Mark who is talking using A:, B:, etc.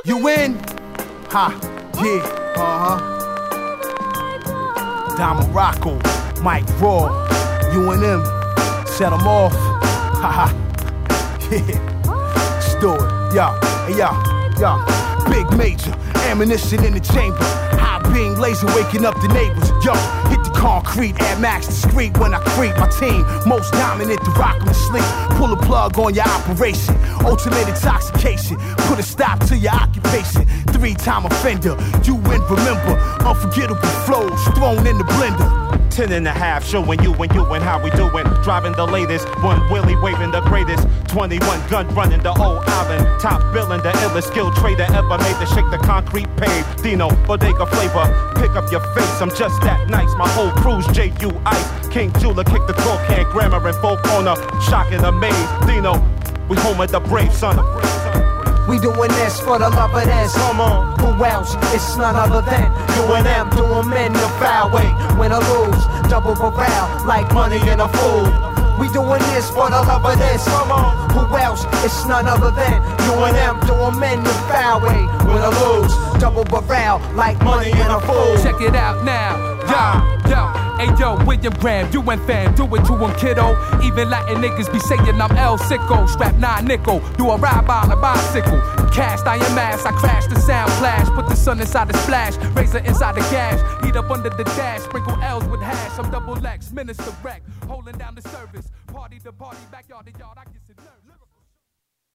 A: You in? Ha, yeah, Don Morocco, Mike Raw, UNM, set them off. Ha, yeah, let's do it. Yo, Big Major, ammunition in the chamber. High beam laser waking up the neighbors. Yo, hit the concrete, add max discreet when I creep. My team, most dominant to rock 'em to sleep. Pull a plug on your operation. Ultimate intoxication, put a stop to your occupation. 3-time offender, you win, remember. Unforgettable flows thrown in the blender.
B: 10.5, showing you and how we doing. Driving the latest, one Willie waving the greatest. 21 gun running the old island. Top billing, the illest skilled trader ever made to shake the concrete pave. Dino, bodega flavor, pick up your face. I'm just that nice. My whole crew's J.U. Ice. King Jula kick the coke can, grammar and folk corner. Shocking amaze. Dino, we home of the brave son.
C: We doing this for the love of this.
B: Come on.
C: Who else? It's none other than UNM doing men the foul way. Win or lose, double barrel like money in a fool. We doing this for the love of this.
B: Come on.
C: Who else? It's none other than UNM doing men the foul way. Win or lose, double barrel like money in a fool.
D: Check it out now, yo. Hey yo, William Graham, UN fam, do it to him, kiddo. Even Latin niggas be saying I'm El Sicko. Strap 9 nickel, do a ride by on a bicycle. Cast iron mask, I crash the sound flash. Put the sun inside the splash, razor inside the gas. Heat up under the dash, sprinkle L's with hash. I'm double X, minister wreck, holding down the service. Party to party, backyard to yard, I get it nervous.